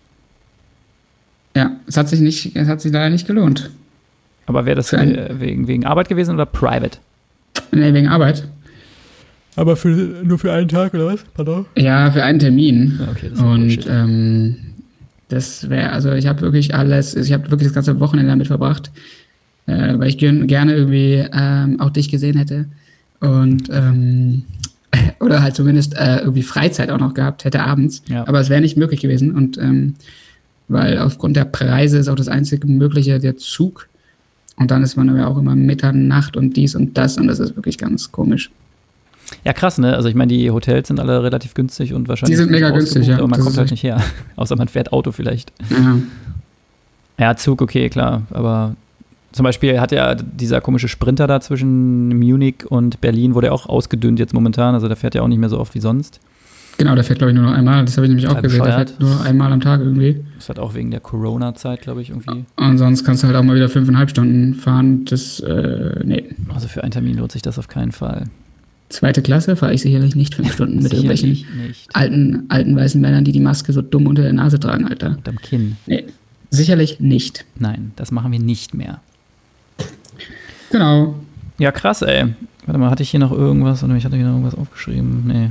Ja, es hat sich nicht, es hat sich leider nicht gelohnt. Aber wäre das ein, wegen, wegen Arbeit gewesen oder private? Nee, wegen Arbeit. Aber für, nur für einen Tag oder was? Pardon? Ja, für einen Termin. Okay, das ist und ähm, das wäre, also ich habe wirklich alles, ich habe wirklich das ganze Wochenende damit verbracht, äh, weil ich gern, gerne irgendwie ähm, auch dich gesehen hätte. Und ähm, oder halt zumindest äh, irgendwie Freizeit auch noch gehabt hätte abends. Ja. Aber es wäre nicht möglich gewesen. Und ähm, weil aufgrund der Preise ist auch das einzige Mögliche der Zug. Und dann ist man aber auch immer Mitternacht und dies und das. Und das ist wirklich ganz komisch. Ja, krass, ne? Also ich meine, die Hotels sind alle relativ günstig und wahrscheinlich. Die sind mega günstig, ja. Aber man das kommt halt nicht her. Außer man fährt Auto vielleicht. Ja. Ja, Zug, okay, klar. Aber zum Beispiel hat ja dieser komische Sprinter da zwischen Munich und Berlin, wurde ja auch ausgedünnt jetzt momentan. Also der fährt ja auch nicht mehr so oft wie sonst. Genau, der fährt, glaube ich, nur noch einmal. Das habe ich nämlich auch gesehen. Bescheuert. Der fährt nur einmal am Tag irgendwie. Das hat auch wegen der Corona-Zeit, glaube ich, irgendwie. Und sonst kannst du halt auch mal wieder fünfeinhalb Stunden fahren. Das, äh, nee. Also für einen Termin lohnt sich das auf keinen Fall. Zweite Klasse fahre ich sicherlich nicht fünf Stunden mit Sicherlich irgendwelchen nicht. alten, alten weißen Männern, die die Maske so dumm unter der Nase tragen, Alter. Und am Kinn. Nee, sicherlich nicht. Nein, das machen wir nicht mehr. Genau. Ja, krass, ey. Warte mal, hatte ich hier noch irgendwas? Oder ich hatte hier noch irgendwas aufgeschrieben? Nee.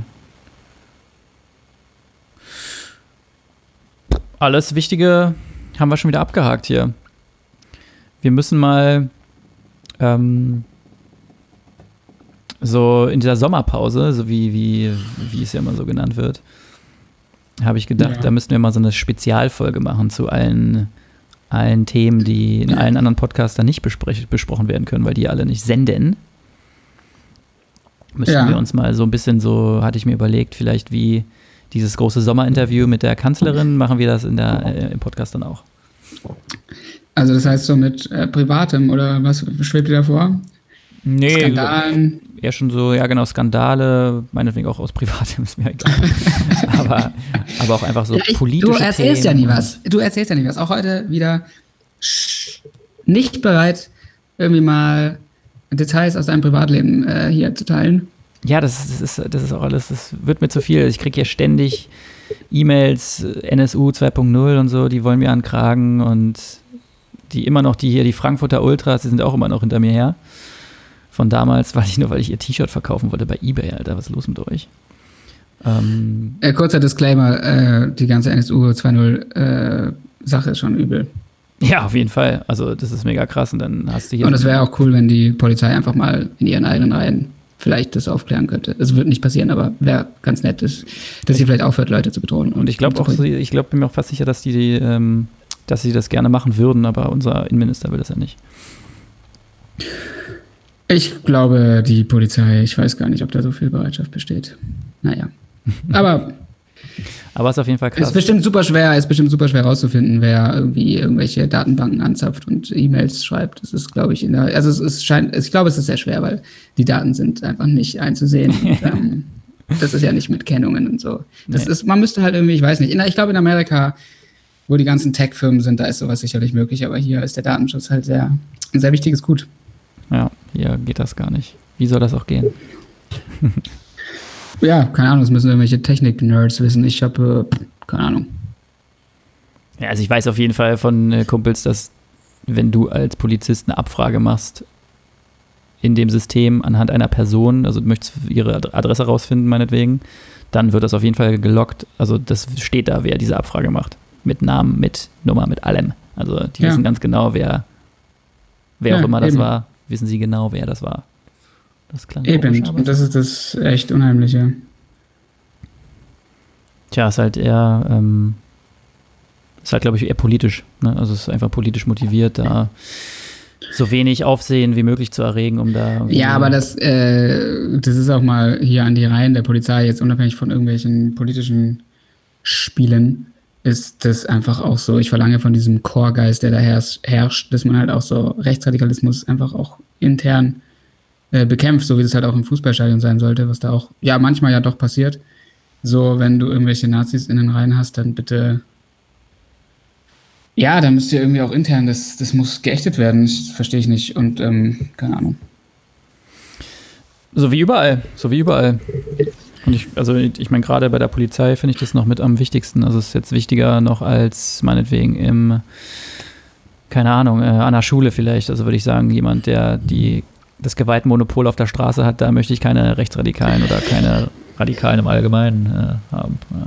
Alles Wichtige haben wir schon wieder abgehakt hier. Wir müssen mal ähm, so in dieser Sommerpause, so wie, wie, wie es ja immer so genannt wird, habe ich gedacht, Ja. da müssten wir mal so eine Spezialfolge machen zu allen, allen Themen, die in allen anderen Podcasts dann nicht besprech- besprochen werden können, weil die alle nicht senden. Müssen Ja. wir uns mal so ein bisschen so, hatte ich mir überlegt, vielleicht wie dieses große Sommerinterview mit der Kanzlerin, machen wir das in der, äh, im Podcast dann auch. Also das heißt so mit äh, Privatem oder was schwebt dir da vor? Nee, Skandalen? eher schon so, ja genau, Skandale, meinetwegen auch aus Privatem, ist mir egal. aber, aber auch einfach so Ja, ich, politische du erzählst Themen. ja nie was. Du erzählst ja nie was. Auch heute wieder nicht bereit, irgendwie mal Details aus deinem Privatleben äh, hier zu teilen. Ja, das, das, ist, das ist auch alles, das wird mir zu viel. Ich kriege hier ständig E-Mails, N S U zwei Punkt null und so, die wollen mir ankragen und die immer noch, die hier, die Frankfurter Ultras, die sind auch immer noch hinter mir her. Von damals, weil ich nur, weil ich ihr T-Shirt verkaufen wollte bei eBay, Alter, was ist los mit euch? Ähm, Äh, kurzer Disclaimer, äh, die ganze N S U zwei Punkt null äh, Sache ist schon übel. ja, auf jeden Fall. Also das ist mega krass und dann hast du hier... Und es wäre auch cool, wenn die Polizei einfach mal in ihren eigenen Reihen vielleicht das aufklären könnte. Es wird nicht passieren, aber wäre ganz nett, dass, dass sie vielleicht aufhört, Leute zu bedrohen. Und ich glaube auch, zu ich glaube, bin mir auch fast sicher, dass die, ähm, dass sie das gerne machen würden, aber unser Innenminister will das ja nicht. Ich glaube, die Polizei, ich weiß gar nicht, ob da so viel Bereitschaft besteht. Naja. Aber Aber es ist auf jeden Fall es krass. ist bestimmt super schwer, ist bestimmt super schwer rauszufinden, wer irgendwie irgendwelche Datenbanken anzapft und E-Mails schreibt. Das ist, glaube ich, in der, also es ist scheint, ich glaube, es ist sehr schwer, weil die Daten sind einfach nicht einzusehen. Und, ähm, das ist ja nicht mit Kennungen und so. Das Nee. ist, man müsste halt irgendwie, ich weiß nicht, in, ich glaube in Amerika, wo die ganzen Tech-Firmen sind, da ist sowas sicherlich möglich, aber hier ist der Datenschutz halt sehr, ein sehr wichtiges Gut. Ja, hier geht das gar nicht. Wie soll das auch gehen? Ja, keine Ahnung, das müssen irgendwelche Technik-Nerds wissen. Ich habe, äh, keine Ahnung. Ja, also ich weiß auf jeden Fall von äh, Kumpels, dass wenn du als Polizist eine Abfrage machst in dem System anhand einer Person, also du möchtest ihre Ad- Adresse rausfinden, meinetwegen, dann wird das auf jeden Fall gelockt. Also das steht da, wer diese Abfrage macht. Mit Namen, mit Nummer, mit allem. Also die Ja. wissen ganz genau, wer, wer Ja, auch immer das eben. war, wissen sie genau, wer das war. Das klang Eben, komisch, aber und das ist das echt Unheimliche. tja, ist halt eher, ähm, ist halt, glaube ich, eher politisch. Ne? Also es ist einfach politisch motiviert, da so wenig Aufsehen wie möglich zu erregen, um da... Ja, aber das, äh, das ist auch mal hier an die Reihen der Polizei, jetzt unabhängig von irgendwelchen politischen Spielen, ist das einfach auch so, ich verlange von diesem Chorgeist, der da herrscht, dass man halt auch so Rechtsradikalismus einfach auch intern äh, bekämpft, so wie das halt auch im Fußballstadion sein sollte, was da auch, ja, manchmal ja doch passiert. So, wenn du irgendwelche Nazis in den Reihen hast, dann bitte, ja, dann müsst ihr irgendwie auch intern, das, das muss geächtet werden, das verstehe ich nicht und, ähm, keine Ahnung. So wie überall, so wie überall. Und ich, also ich meine, gerade bei der Polizei finde ich das noch mit am wichtigsten. Also es ist jetzt wichtiger noch als meinetwegen im, keine Ahnung, äh, an der Schule vielleicht. Also würde ich sagen, jemand, der die, das Gewaltmonopol auf der Straße hat, da möchte ich keine Rechtsradikalen oder keine Radikalen im Allgemeinen äh, haben. Ja.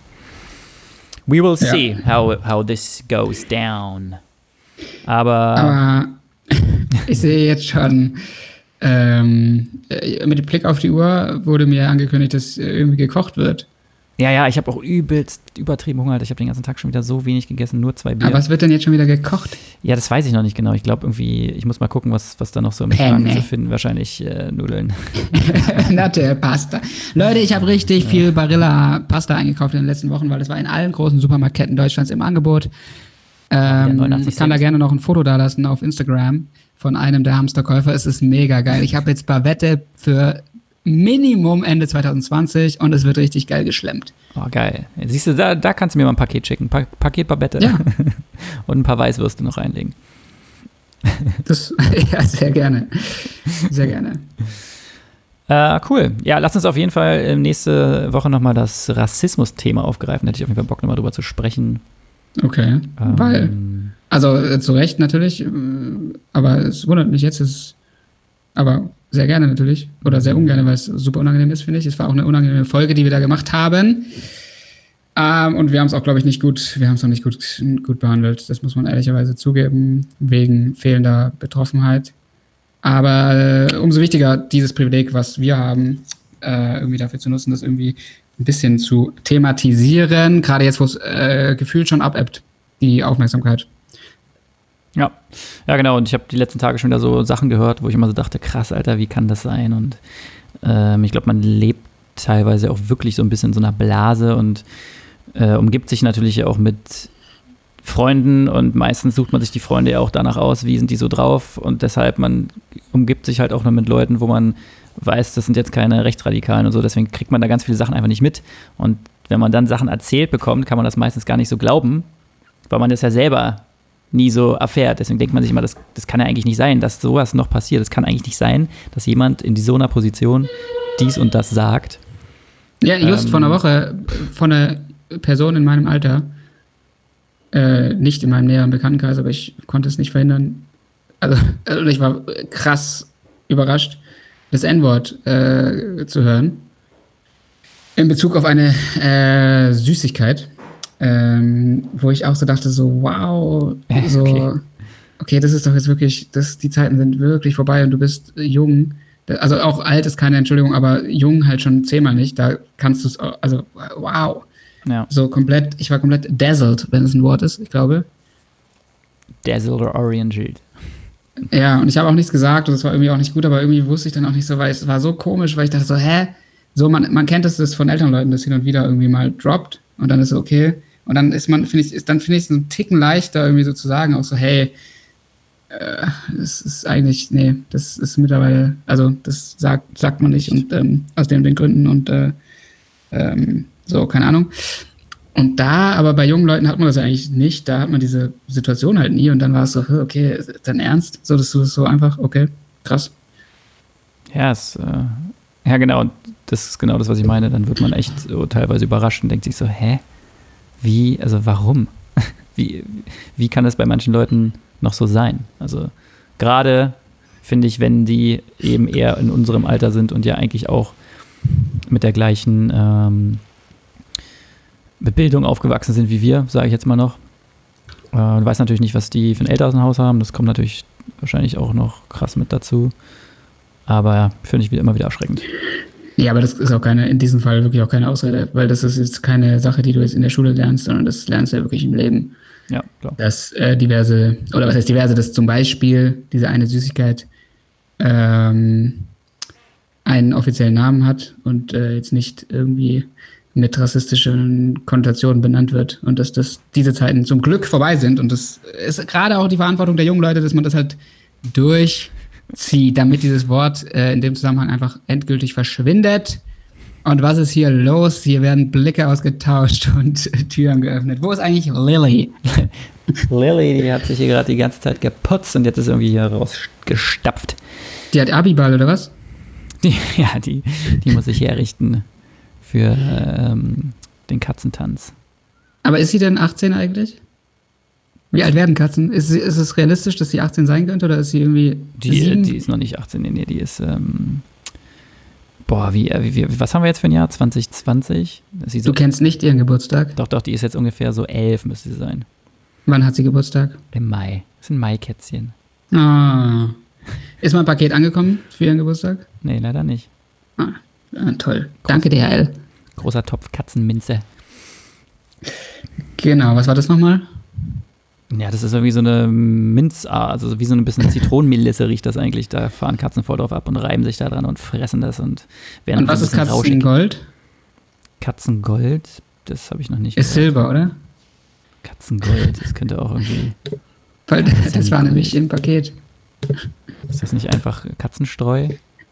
We will see ja. how, how this goes down. Aber, Aber ich sehe jetzt schon... Ähm, mit Blick auf die Uhr wurde mir angekündigt, dass irgendwie gekocht wird. Ja, ja, ich habe auch übelst übertrieben Hunger. Ich habe den ganzen Tag schon wieder so wenig gegessen, nur zwei Bier. Aber was wird denn jetzt schon wieder gekocht? Ja, das weiß ich noch nicht genau. Ich glaube irgendwie, ich muss mal gucken, was, was da noch so im Schrank zu finden. Wahrscheinlich äh, Nudeln. Natte, Pasta. Leute, ich habe richtig ja. viel Barilla-Pasta eingekauft in den letzten Wochen, weil das war in allen großen Supermarktketten Deutschlands im Angebot. Ähm, ich kann da gerne noch ein Foto da lassen auf Instagram von einem der Hamsterkäufer. Es ist mega geil. Ich habe jetzt Bavette für Minimum Ende zwanzig zwanzig und es wird richtig geil geschlemmt. Oh, geil. Jetzt siehst du, da, da kannst du mir mal ein Paket schicken. Pa- Paket Bavette. Ja. Und ein paar Weißwürste noch reinlegen. Das, ja, sehr gerne. Sehr gerne. Äh, cool. Ja, lass uns auf jeden Fall nächste Woche nochmal das Rassismus-Thema aufgreifen. Da hätte ich auf jeden Fall Bock, nochmal drüber zu sprechen. Okay, ähm, weil... Also äh, zu Recht natürlich, äh, aber es wundert mich jetzt, ist, aber sehr gerne natürlich, oder sehr ungern, weil es super unangenehm ist, finde ich. Es war auch eine unangenehme Folge, die wir da gemacht haben. Ähm, und wir haben es auch, glaube ich, nicht gut, wir haben es noch nicht gut, gut behandelt. Das muss man ehrlicherweise zugeben, wegen fehlender Betroffenheit. Aber äh, umso wichtiger, dieses Privileg, was wir haben, äh, irgendwie dafür zu nutzen, das irgendwie ein bisschen zu thematisieren, gerade jetzt, wo es äh, gefühlt schon abebbt, die Aufmerksamkeit. Ja, ja genau. Und ich habe die letzten Tage schon wieder so Sachen gehört, wo ich immer so dachte, krass, Alter, wie kann das sein? Und ähm, ich glaube, man lebt teilweise auch wirklich so ein bisschen in so einer Blase und äh, umgibt sich natürlich auch mit Freunden und meistens sucht man sich die Freunde ja auch danach aus, wie sind die so drauf und deshalb, man umgibt sich halt auch nur mit Leuten, wo man weiß, das sind jetzt keine Rechtsradikalen und so, deswegen kriegt man da ganz viele Sachen einfach nicht mit und wenn man dann Sachen erzählt bekommt, kann man das meistens gar nicht so glauben, weil man das ja selber nie so erfährt. Deswegen denkt man sich immer, das, das kann ja eigentlich nicht sein, dass sowas noch passiert. Es kann eigentlich nicht sein, dass jemand in so einer Position dies und das sagt. Ja, just ähm, vor einer Woche von einer Person in meinem Alter, äh, nicht in meinem näheren Bekanntenkreis, aber ich konnte es nicht verhindern. Also, also ich war krass überrascht, das N-Wort äh, zu hören. In Bezug auf eine äh, Süßigkeit. Ähm, wo ich auch so dachte, so wow, so, okay. okay, das ist doch jetzt wirklich, das, die Zeiten sind wirklich vorbei und du bist jung, also auch alt ist keine Entschuldigung, aber jung halt schon zehnmal nicht, da kannst du es, also wow, ja. So komplett, ich war komplett dazzled, wenn es ein Wort ist, ich glaube. Dazzled oder oriented. Ja, und ich habe auch nichts gesagt und es war irgendwie auch nicht gut, aber irgendwie wusste ich dann auch nicht so, weil es war so komisch, weil ich dachte so, hä? So, man, man kennt es das von Elternleuten, das hin und wieder irgendwie mal droppt und dann ist es okay. Und dann ist man, finde ich, ist dann finde ich es einen Ticken leichter, irgendwie so zu sagen, auch so, hey, äh, das ist eigentlich, nee, das ist mittlerweile, also das sagt, sagt man nicht und ähm, aus den, den Gründen und äh, ähm, so, keine Ahnung. Und da, aber bei jungen Leuten hat man das ja eigentlich nicht, da hat man diese Situation halt nie und dann war es so, okay, ist dein Ernst? So, das ist so einfach, okay, krass. Ja, es, äh, ja genau, und das ist genau das, was ich meine, dann wird man echt so teilweise überrascht und denkt sich so, hä? Wie, also warum? Wie, wie kann das bei manchen Leuten noch so sein? Also gerade finde ich, wenn die eben eher in unserem Alter sind und ja eigentlich auch mit der gleichen ähm, mit Bildung aufgewachsen sind wie wir, sage ich jetzt mal noch. Äh, du weißt natürlich nicht, was die für ein Elternhaus haben. Das kommt natürlich wahrscheinlich auch noch krass mit dazu. Aber finde ich immer wieder erschreckend. Ja, aber das ist auch keine, in diesem Fall wirklich auch keine Ausrede, weil das ist jetzt keine Sache, die du jetzt in der Schule lernst, sondern das lernst du ja wirklich im Leben. Ja, klar. Dass äh, diverse, oder was heißt diverse, dass zum Beispiel diese eine Süßigkeit ähm, einen offiziellen Namen hat und äh, jetzt nicht irgendwie mit rassistischen Konnotationen benannt wird und dass das diese Zeiten zum Glück vorbei sind und das ist gerade auch die Verantwortung der jungen Leute, dass man das halt durchzieht, damit dieses Wort äh, in dem Zusammenhang einfach endgültig verschwindet. Und was ist hier los? Hier werden Blicke ausgetauscht und Türen geöffnet. Wo ist eigentlich Lilly? Lilly, die hat sich hier gerade die ganze Zeit geputzt und jetzt ist irgendwie hier rausgestapft. Die hat Abiball oder was? Die, ja, die, die muss sich herrichten für ähm, den Katzentanz. Aber ist sie denn achtzehn eigentlich? Wie alt werden Katzen? Ist, ist es realistisch, dass sie achtzehn sein könnte oder ist sie irgendwie Die, die ist noch nicht achtzehn, nee, nee, die ist ähm, boah, wie, wie, wie, was haben wir jetzt für ein Jahr? zwanzig zwanzig? Ist sie so, du kennst nicht ihren Geburtstag? Doch, doch, die ist jetzt ungefähr so elf, müsste sie sein. Wann hat sie Geburtstag? Im Mai. Das sind Maikätzchen. Ah. Ist mein Paket angekommen für ihren Geburtstag? Nee, leider nicht. Ah, ah toll. Danke, D H L. Großer Topf Katzenminze. Genau, was war das nochmal? Ja, das ist irgendwie so eine Minz, also wie so ein bisschen Zitronenmelisse riecht das eigentlich. Da fahren Katzen voll drauf ab und reiben sich da dran und fressen das und werden Und was ist Katzengold? Katzengold? Das habe ich noch nicht Ist gehört. Silber, oder? Katzengold, das könnte auch irgendwie... Weil das war nämlich im Paket. Ist das nicht einfach Katzenstreu?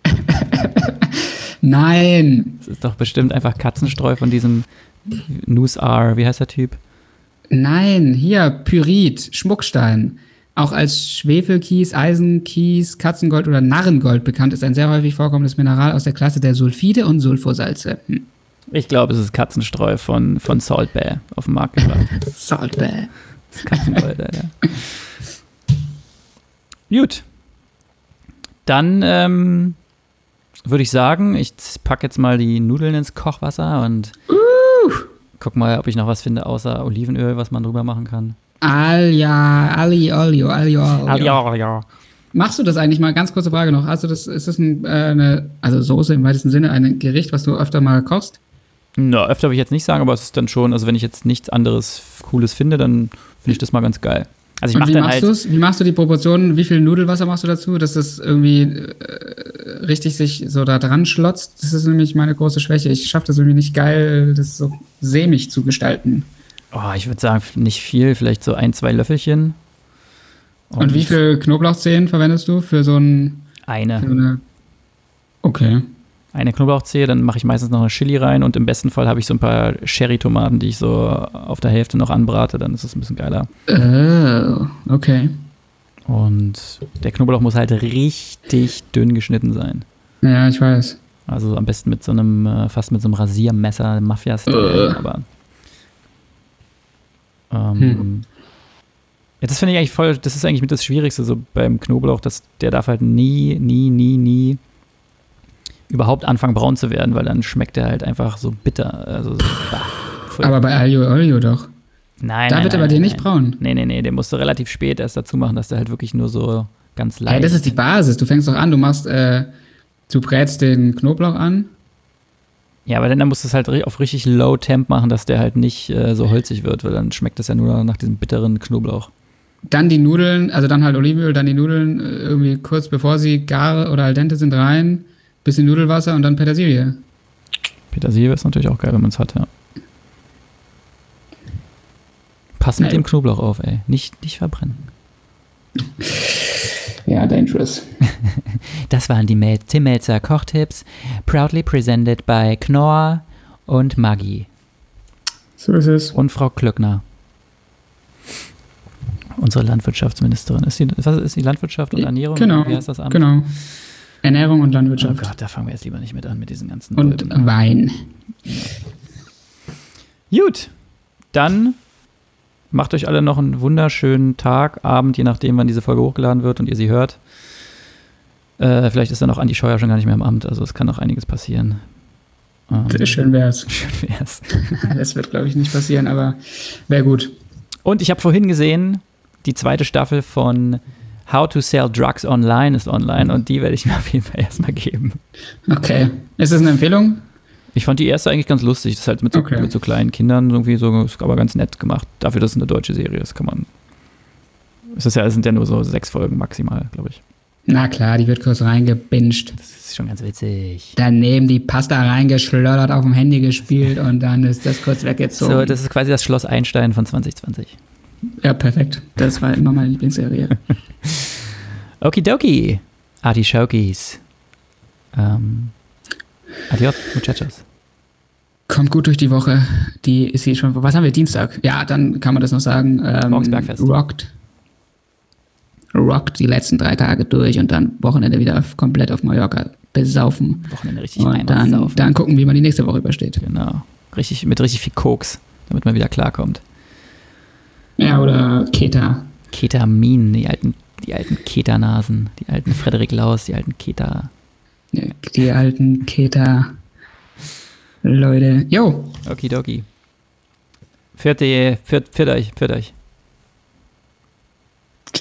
Nein! Das ist doch bestimmt einfach Katzenstreu von diesem Nus-R, wie heißt der Typ? Nein, hier, Pyrit, Schmuckstein. Auch als Schwefelkies, Eisenkies, Katzengold oder Narrengold bekannt, ist ein sehr häufig vorkommendes Mineral aus der Klasse der Sulfide und Sulfosalze. Hm. Ich glaube, es ist Katzenstreu von, von Salt Bay auf dem Markt gebracht. Salt Bay. Das ist Katzengold, ja. Gut. Dann ähm, würde ich sagen, ich packe jetzt mal die Nudeln ins Kochwasser und uh. guck mal, ob ich noch was finde außer Olivenöl, was man drüber machen kann. Alja, Ali, Olio, Alio, Alio, Alio. Machst du das eigentlich mal? Ganz kurze Frage noch. Also das, ist das ein, äh, eine, also Soße im weitesten Sinne, ein Gericht, was du öfter mal kochst? Na, öfter würde ich jetzt nicht sagen, aber es ist dann schon, also wenn ich jetzt nichts anderes Cooles finde, dann finde ich das mal ganz geil. Also ich Und mach wie dann machst halt, du's? Wie machst du die Proportionen? Wie viel Nudelwasser machst du dazu, dass das irgendwie äh, richtig sich so da dran schlotzt? Das ist nämlich meine große Schwäche. Ich schaffe das irgendwie nicht geil, das so sämig zu gestalten. oh, ich würde sagen, nicht viel, vielleicht so ein, zwei Löffelchen. Und, Und wie viel Knoblauchzehen verwendest du für so ein... Eine. Für eine, okay. Eine Knoblauchzehe, dann mache ich meistens noch eine Chili rein und im besten Fall habe ich so ein paar Cherry-Tomaten, die ich so auf der Hälfte noch anbrate, dann ist es ein bisschen geiler. Oh, okay. Und der Knoblauch muss halt richtig dünn geschnitten sein. Ja, ich weiß. Also am besten mit so einem, fast mit so einem Rasiermesser, Mafia-Style, uh. aber ähm, hm. ja, das finde ich eigentlich voll, das ist eigentlich mit das Schwierigste so beim Knoblauch, dass der darf halt nie, nie, nie, nie überhaupt anfangen braun zu werden, weil dann schmeckt er halt einfach so bitter. Also so, bah, aber bei Aglio Olio doch. Nein, Da nein, wird nein, er bei dir nein, nicht braun. Nee, nee, nee, den musst du relativ spät erst dazu machen, dass der halt wirklich nur so ganz leicht... Ja, das ist die Basis. Du fängst doch an, du machst, äh, du brätst den Knoblauch an. Ja, aber dann, dann musst du es halt auf richtig Low Temp machen, dass der halt nicht äh, so holzig wird, weil dann schmeckt das ja nur nach diesem bitteren Knoblauch. Dann die Nudeln, also dann halt Olivenöl, dann die Nudeln äh, irgendwie kurz bevor sie gar oder al dente sind rein, bisschen Nudelwasser und dann Petersilie. Petersilie ist natürlich auch geil, wenn man es hat, ja. Pass mit Nein. dem Knoblauch auf, ey. Nicht, nicht verbrennen. Ja, dangerous. Das waren die Mel- Tim Melzer Kochtipps, proudly presented by Knorr und Maggi. So ist es. Und Frau Klöckner. Unsere Landwirtschaftsministerin. Ist die, was ist die Landwirtschaft und Ernährung? Genau, Wie heißt das Amt? genau. Ernährung und Oh Landwirtschaft. Gott, da fangen wir jetzt lieber nicht mit an, mit diesen ganzen... Und Wölben. Wein. Gut, dann macht euch alle noch einen wunderschönen Tag, Abend, je nachdem, wann diese Folge hochgeladen wird und ihr sie hört. Äh, vielleicht ist dann auch Andi Scheuer schon gar nicht mehr im Amt, also es kann noch einiges passieren. Ähm, Sehr schön wär's. Schön wär's. Das wird, glaube ich, nicht passieren, aber wäre gut. Und ich habe vorhin gesehen, die zweite Staffel von How to Sell Drugs Online ist online und die werde ich mir auf jeden Fall erstmal geben. Okay. Ist das eine Empfehlung? Ich fand die erste eigentlich ganz lustig. Das ist halt mit so, Okay. mit so kleinen Kindern irgendwie so, ist aber ganz nett gemacht. Dafür, dass es eine deutsche Serie ist, kann man. Es ist ja, es sind ja nur so sechs Folgen maximal, glaube ich. Na klar, die wird kurz reingebinged. Das ist schon ganz witzig. Daneben die Pasta reingeschloddert, auf dem Handy gespielt und dann ist das kurz weggezogen. So, das ist quasi das Schloss Einstein von zwanzig zwanzig. Ja, perfekt. Das war immer meine Lieblingsserie. Okidoki. Artischokis. Ähm. Adios, muchachos. Kommt gut durch die Woche. Die ist hier schon. Was haben wir? Dienstag. Ja, dann kann man das noch sagen. Ähm, Morgens Bergfest. Rockt. Rockt die letzten drei Tage durch und dann Wochenende wieder auf, komplett auf Mallorca besaufen. Wochenende richtig Und einmal dann, saufen. dann gucken, wie man die nächste Woche übersteht. Genau. Richtig, mit richtig viel Koks, damit man wieder klarkommt. Ja, oder Keta. Ketamin, die alten, die alten Keta-Nasen, die alten Frederik Laus, die alten Keta. Die alten Keta. Leute. Jo. Okidoki. Viert, viert, viert euch, viert euch.